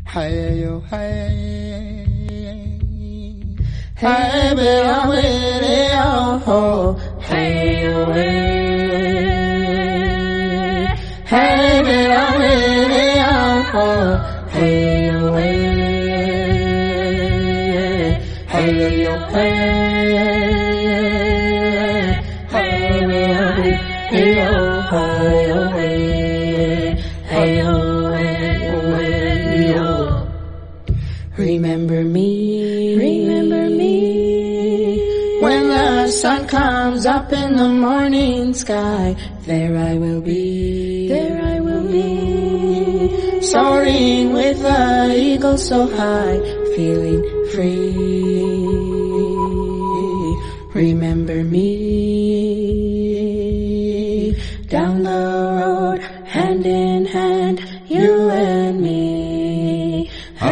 Hey yo hey, hey be a way oh, hey yo hey be a way oh, hey yo hey yo hey be a way oh, hey yo. Remember me, when the sun comes up in the morning sky. There I will be, soaring with the eagle so high, feeling free. Remember me, down the road, hand in hand, you and me.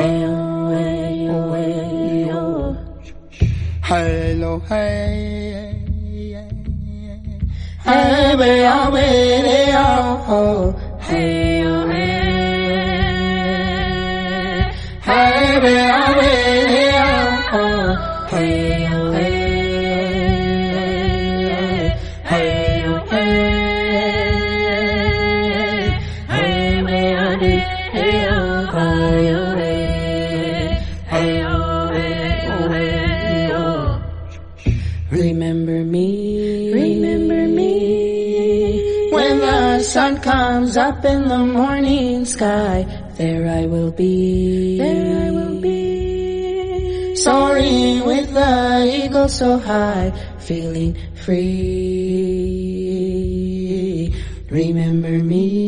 Hello, hey, hey, be a way oh, hey, hey, be a way oh, hey, Remember me, when the sun comes up in the morning sky. There I will be, soaring with the eagle so high, feeling free. Remember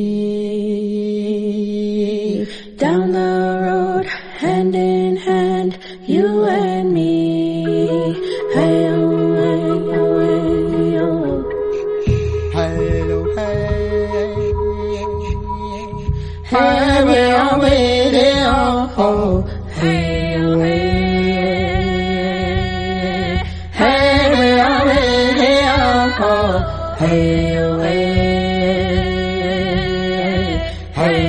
me, down the road, hand in hand, you and me. Hey, hey, we are waiting, oh, hey, hey, we are waiting, oh, hey, hey,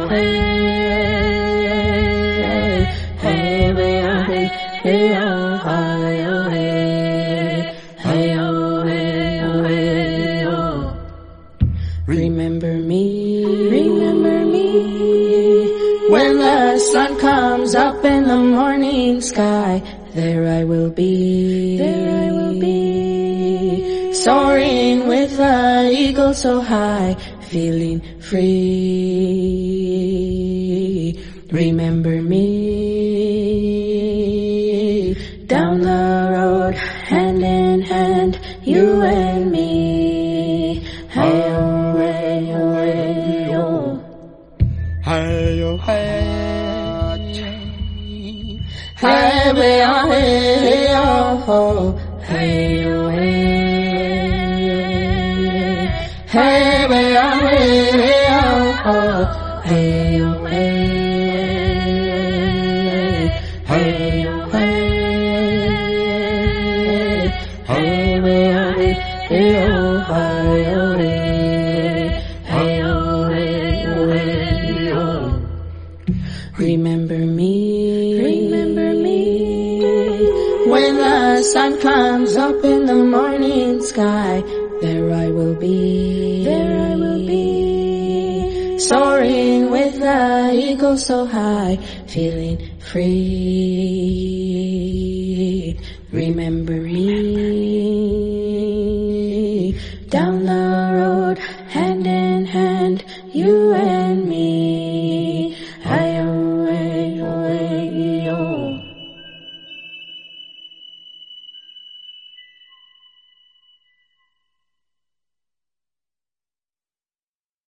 hey, we are waiting, oh, remember me, when the sun comes up in the morning sky. There I will be, soaring with the eagle so high, feeling free. Remember me, down the road, hand in hand, you and me. Hey, hey yo hey, hey be a way oh, hey yo hey be a way oh, hey yo hey yo hey be a way Remember me, when the sun comes up in the morning sky. There I will be, soaring with the eagle so high, feeling free. Remember me, down the road, hand in hand, you and me.